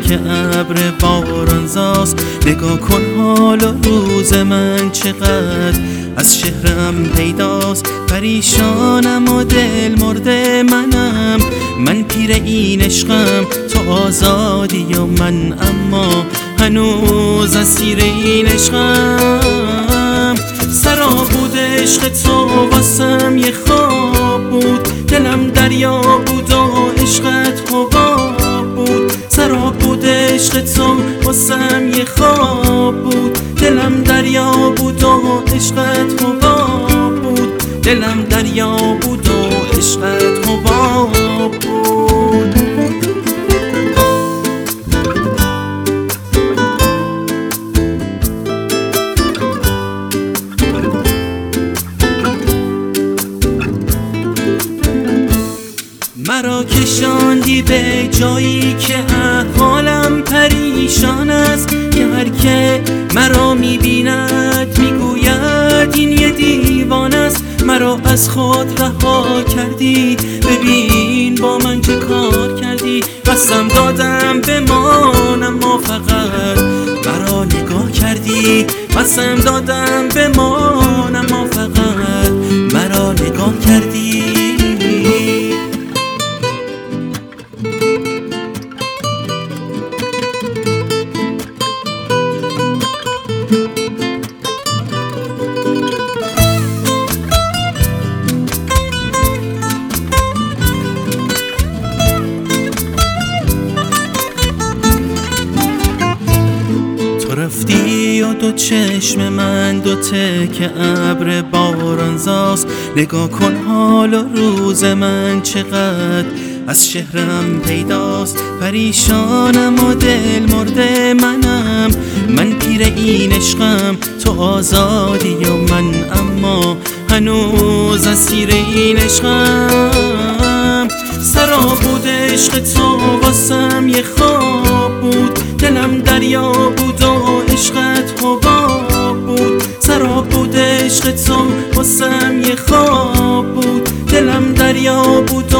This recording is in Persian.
که ابر بارانزاست. نگاه کن حال و روز من چقدر از شهرم پیداست. پریشانم و دل مرده منم، من پیر این عشقم، تو آزادی و من اما هنوز اسیر این عشقم. سراب بود عشق تو واسم یه خواب بود، دلم دریا بود و عشقت حباب بود. سراب بود عشق تو واسم یه خواب بود، دلم دریا بود و عشقت حباب بود. دلم دریا بود و عشقت حباب بود. مرا کشاندی به جایی که احوالم پریشان است، که هر که مرا میبیند میگوید این یه دیوانه است. مرا از خود رها کردی، ببین با من چه کار کردی. قسم دادم بمانم ما فقط مرا نگاه کردی. قسم دادم بمانم ما فقط مرا نگاه کردی. رفتی و دو چشم من دو تکه ابر بارانزاست. نگاه کن حال و روز من چقدر از شهرم پیداست. پریشانم و دل مرده منم، من پیر این عشقم، تو آزادی و من اما هنوز اسیر این عشقم. سراب بود عشق تو واسم یه خواب بود، دلم دریا بود و عشقت حباب بود. سراب بود عشق تو واسم یه خواب بود، دلم دریا بود و